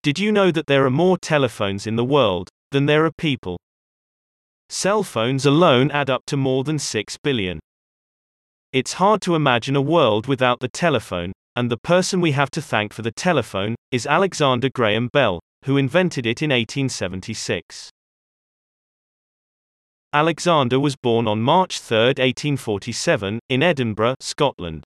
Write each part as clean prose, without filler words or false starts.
Did you know that there are more telephones in the world than there are people? Cell phones alone add up to more than 6 billion. It's hard to imagine a world without the telephone, and the person we have to thank for the telephone is Alexander Graham Bell, who invented it in 1876. Alexander was born on March 3, 1847, in Edinburgh, Scotland.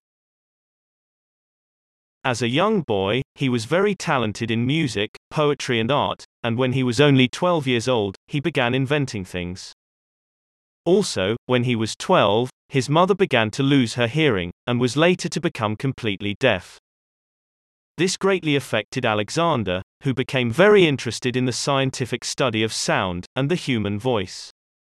As a young boy, he was very talented in music, poetry and art, and when he was only 12 years old, he began inventing things. Also, when he was 12, his mother began to lose her hearing, and was later to become completely deaf. This greatly affected Alexander, who became very interested in the scientific study of sound, and the human voice.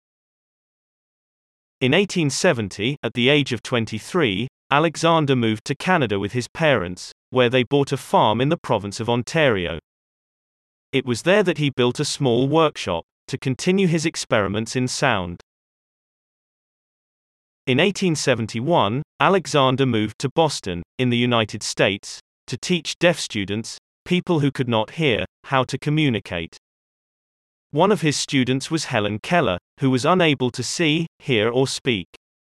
In 1870, at the age of 23, Alexander moved to Canada with his parents, where they bought a farm in the province of Ontario. It was there that he built a small workshop, to continue his experiments in sound. In 1871, Alexander moved to Boston, in the United States, to teach deaf students, people who could not hear, how to communicate. One of his students was Helen Keller, who was unable to see, hear or speak.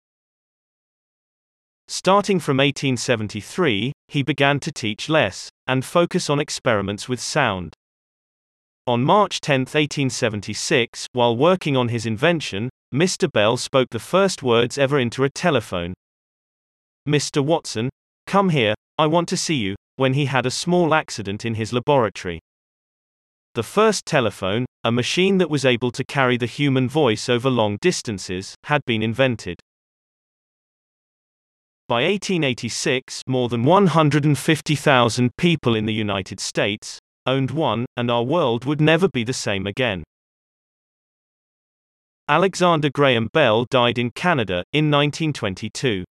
Starting from 1873, he began to teach less, and focus on experiments with sound. On March 10, 1876, while working on his invention, Mr. Bell spoke the first words ever into a telephone. "Mr. Watson, come here, I want to see you," when he had a small accident in his laboratory. The first telephone, a machine that was able to carry the human voice over long distances, had been invented. By 1886, more than 150,000 people in the United States owned one, and our world would never be the same again. Alexander Graham Bell died in Canada, in 1922.